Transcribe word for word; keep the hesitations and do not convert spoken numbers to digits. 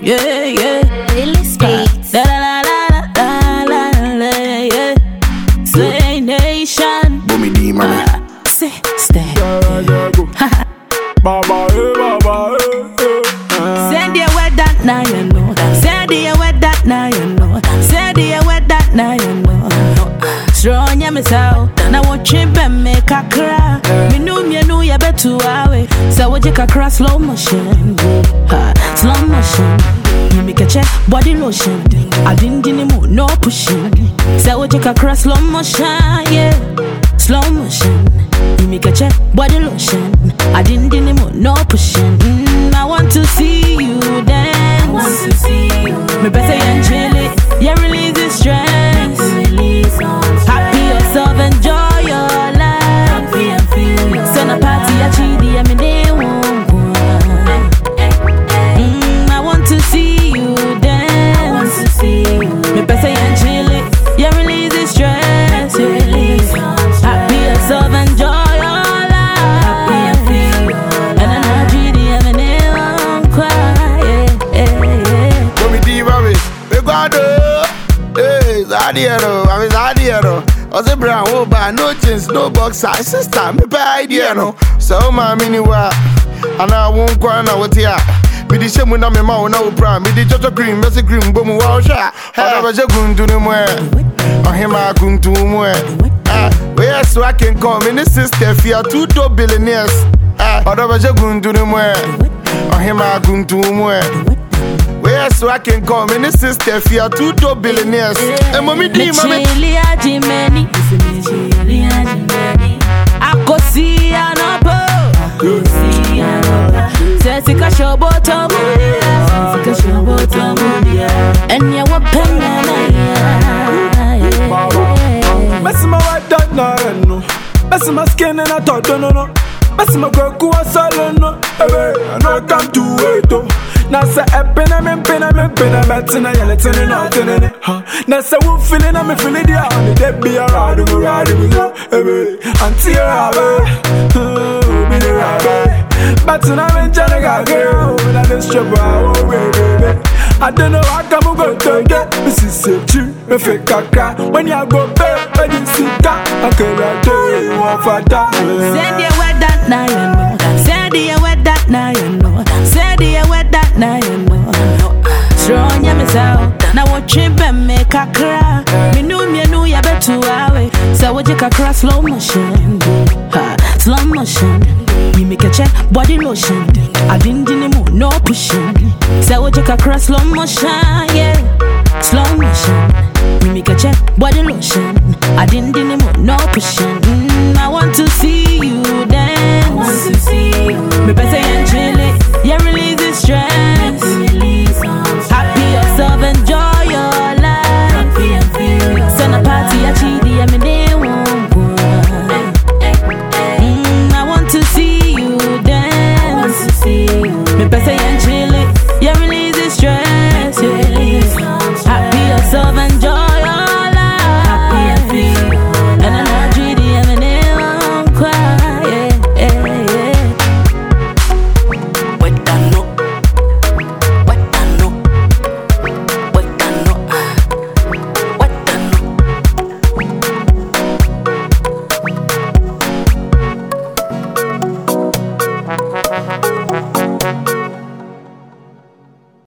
yeah, yeah. Really speaks. La la la la la la la, yeah. Slay Nation. Boomy D, man. Say, stay. Baba, eh, baba, eh, eh. Say the word that now you know. Say the word that now you know. Say the word that now you know. Strong ya misao. Na wachimbe make a cry. Me know me know ya betu awe. So what you can cross slow motion. Ha, slow motion. You make a check body lotion. I didn't anymore, no pushing. So what you can cross slow motion, yeah. Slow motion. You make a check body lotion. I didn't anymore, no pushing. Mm, I want to see you dance. I want to see you. Me better and chill it. Yeah, release the stress. Release happy yourself, enjoy your life. Happy and feel yourself. Send a party, a chidi, I mean they won't go. Mm, I want to see you dance. I want to see you. Me better and chill it. Yeah, release the stress. Release happy yourself, enjoy. Adiero, I was Adiero. I was a brown woman, no jeans, no boxer. Sister, me buy idea no. So my mini wa, and I won't go on out here. Me the same when I'm in my own prime. Me the Jojo Green, Messi Green, boom, wow, shot. I was a gun to the more. I him a gun to more. Ah, where so I can come in the sister, fear two top billionaires. Ah, I was a gun to the more. I him a gun to more. Where so I can come in the sister if you are two top billionaires. And mommy D, mommy. I could see an apple. I could see an apple. Say, take a show bottom. Take a show bottom. And you were pen. Messi my white dog, no, no. Messi my skin and I thought, no, no. Messi my girl, who was silent, no. I know I come to wait, though. Now say a pen, I'm in pen, I'm in pen, I'm at ten, I'm at ten, I'm at ten. Now say we're feeling, I'm feeling the army, they be a ride, we're riding with you, until you're away, be the rabbi. But tonight I'm in Janaga, girl, and I'm just trouble, oh, baby. I don't know how come we go to get this is a true, me fake a cry. When you go back, I didn't see that, I can't do you want for that. Say the word that now you know. Say the word that now you know. Say the word that now you know. Strong ya misao. Na wachimbe make a cry. Me know me know ya betu awe. So what you can cross slow motion. Ha, slow motion. Me make a check body lotion. I didn't anymore, no pushing. So what you can cross slow motion, yeah. Slow motion. Me make a check body lotion. I didn't anymore, no pushing.